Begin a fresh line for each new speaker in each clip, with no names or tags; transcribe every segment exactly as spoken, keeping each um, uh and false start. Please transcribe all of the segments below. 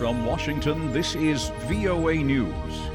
From Washington, this is V O A News.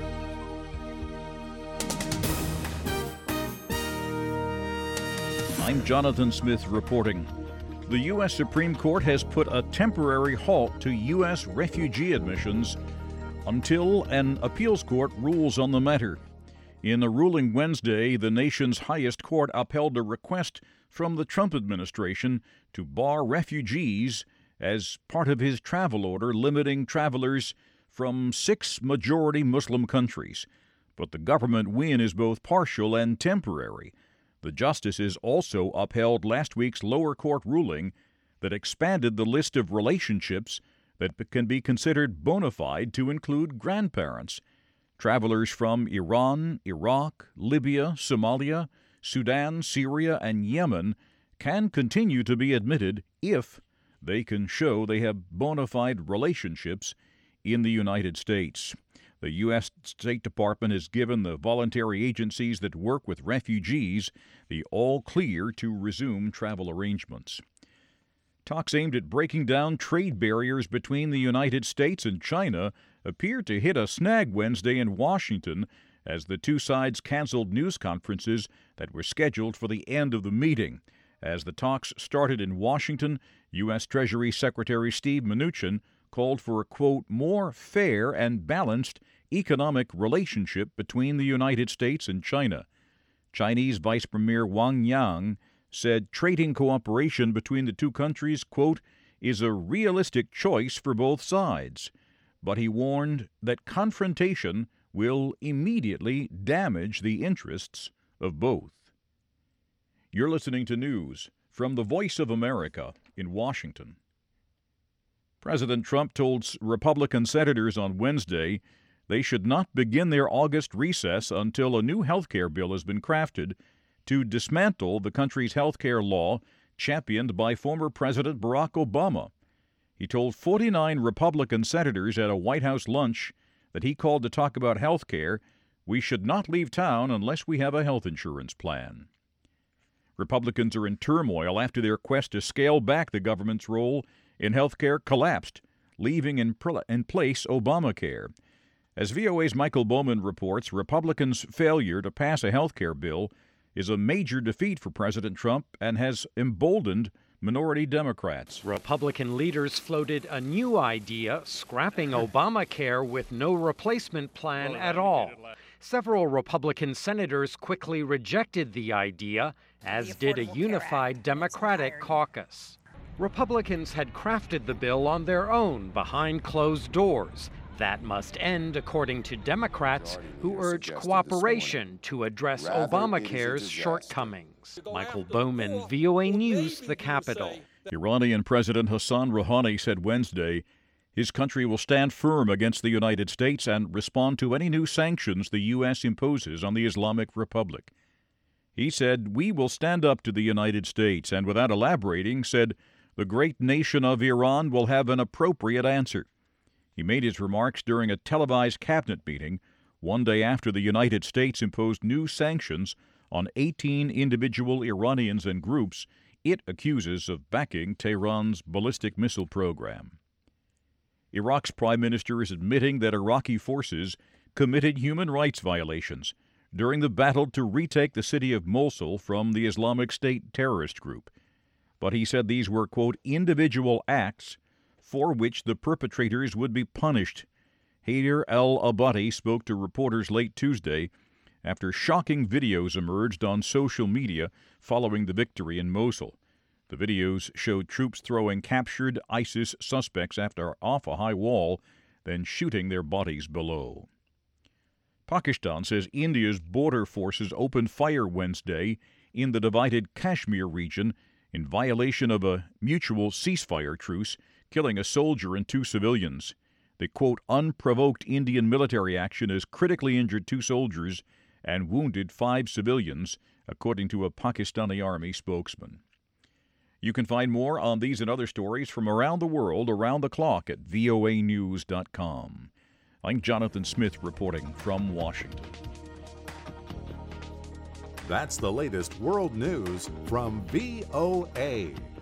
I'm Jonathan Smith reporting. The U S Supreme Court has put a temporary halt to U S refugee admissions until an appeals court rules on the matter. In a ruling Wednesday, the nation's highest court upheld a request from the Trump administration to bar refugees as part of his travel order limiting travelers from six majority Muslim countries. But the government win is both partial and temporary. The justices also upheld last week's lower court ruling that expanded the list of relationships that can be considered bona fide to include grandparents. Travelers from Iran, Iraq, Libya, Somalia, Sudan, Syria, and Yemen can continue to be admitted if they can show they have bona fide relationships in the United States. The U S State Department has given the voluntary agencies that work with refugees the all-clear to resume travel arrangements. Talks aimed at breaking down trade barriers between the United States and China appeared to hit a snag Wednesday in Washington as the two sides canceled news conferences that were scheduled for the end of the meeting. As the talks started in Washington, U S Treasury Secretary Steve Mnuchin called for a, quote, more fair and balanced economic relationship between the United States and China. Chinese Vice Premier Wang Yang said trading cooperation between the two countries, quote, is a realistic choice for both sides. But he warned that confrontation will immediately damage the interests of both. You're listening to news from the Voice of America in Washington. President Trump told Republican senators on Wednesday they should not begin their August recess until a new health care bill has been crafted to dismantle the country's health care law championed by former President Barack Obama. He told forty-nine Republican senators at a White House lunch that he called to talk about health care, we should not leave town unless we have a health insurance plan. Republicans are in turmoil after their quest to scale back the government's role in health care collapsed, leaving in, pr- in place Obamacare. As V O A's Michael Bowman reports, Republicans' failure to pass a health care bill is a major defeat for President Trump and has emboldened minority Democrats.
Republican leaders floated a new idea, scrapping Obamacare with no replacement plan at all. Several Republican senators quickly rejected the idea, as did a unified Democratic caucus. Republicans had crafted the bill on their own behind closed doors. That must end, according to Democrats, who urge cooperation to address Obamacare's shortcomings. Michael Bowman, V O A News, the Capitol.
Iranian President Hassan Rouhani said Wednesday his country will stand firm against the United States and respond to any new sanctions the U S imposes on the Islamic Republic. He said, we will stand up to the United States, and without elaborating, said the great nation of Iran will have an appropriate answer. He made his remarks during a televised cabinet meeting one day after the United States imposed new sanctions on eighteen individual Iranians and groups it accuses of backing Tehran's ballistic missile program. Iraq's prime minister is admitting that Iraqi forces committed human rights violations during the battle to retake the city of Mosul from the Islamic State terrorist group. But he said these were, quote, individual acts for which the perpetrators would be punished. Haider al-Abadi spoke to reporters late Tuesday after shocking videos emerged on social media following the victory in Mosul. The videos showed troops throwing captured ISIS suspects after off a high wall, then shooting their bodies below. Pakistan says India's border forces opened fire Wednesday in the divided Kashmir region in violation of a mutual ceasefire truce, killing a soldier and two civilians. The, quote, unprovoked Indian military action has critically injured two soldiers and wounded five civilians, according to a Pakistani army spokesman. You can find more on these and other stories from around the world around the clock at V O A news dot com. I'm Jonathan Smith reporting from Washington.
That's the latest world news from V O A.